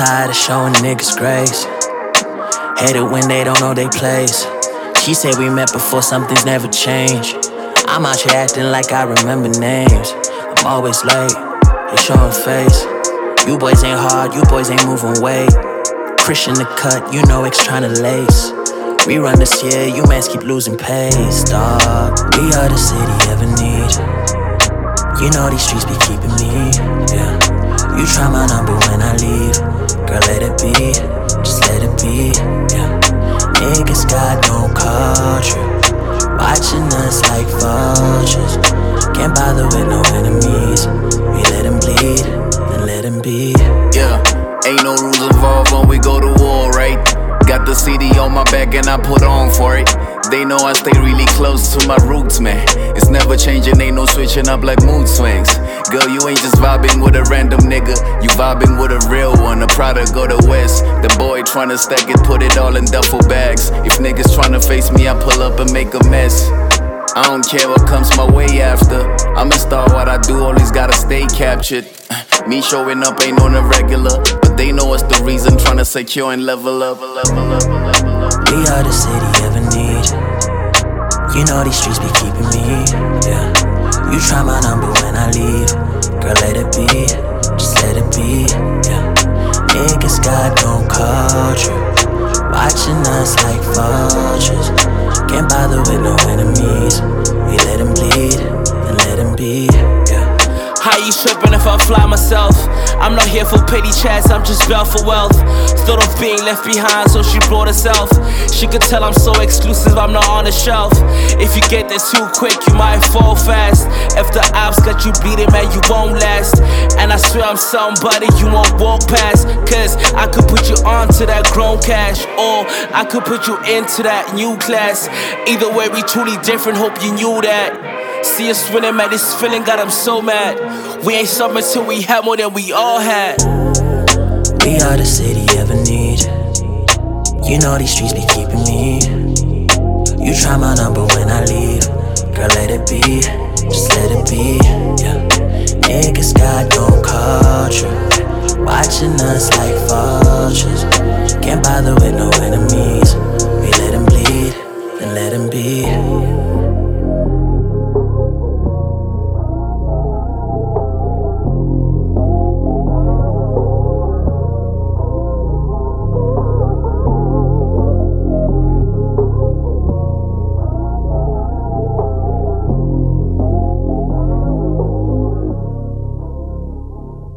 tired of showing niggas grace. Hate it when they don't know they place. She said we met before, some things never change. I'm out here acting like I remember names. I'm always late, they showing face. You boys ain't hard, you boys ain't moving weight. Christian the cut, you know X tryna lace. We run this year, you mans keep losing pace, dawg. We are the city ever need. You know these streets be keeping me, yeah. You try my number when I leave. Girl, let it be, just let it be, yeah. Niggas got no culture, watching us like vultures. Can't bother with no enemies. We let them bleed, then let them be. Yeah, ain't no rules involved when we go to war, right? Got the CD on my back and I put on for it. They know I stay really close to my roots, man. It's never changing, ain't no switching up like mood swings. Girl, you ain't just vibing with a random nigga, you vibing with a real one, a product of the West. The boy tryna stack it, put it all in duffel bags. If niggas tryna face me, I pull up and make a mess. I don't care what comes my way after. I'ma start what I do, always gotta stay captured. Me showing up ain't on a regular, but they know it's the reason, tryna secure and level up. We are the city ever need. You know these streets be keeping me, yeah. You try my number when I leave. Girl, let it be, just let it be, yeah. Niggas got no culture, watching us like vultures. Can't bother with no enemies. We let them bleed, then let them be, yeah. How you trippin' if I fly myself? I'm not here for petty chats, I'm just built for wealth. Thought of being left behind, so she brought herself. She could tell I'm so exclusive, I'm not on the shelf. If you get there too quick, you might fall fast. If the ops got you bleeding, man, you won't last. And I swear I'm somebody you won't walk past. Cause I could put you onto that grown cash, or I could put you into that new class. Either way, we truly different, hope you knew that. See us winning, man, this feeling got them so mad. We ain't something till we have more than we all had. We are the city ever need. You know these streets be keeping me. You try my number when I leave. Girl, let it be, just let it be, yeah. Niggas got no culture, watching us like vultures. Can't bother with no enemies. We let them bleed, then let them be.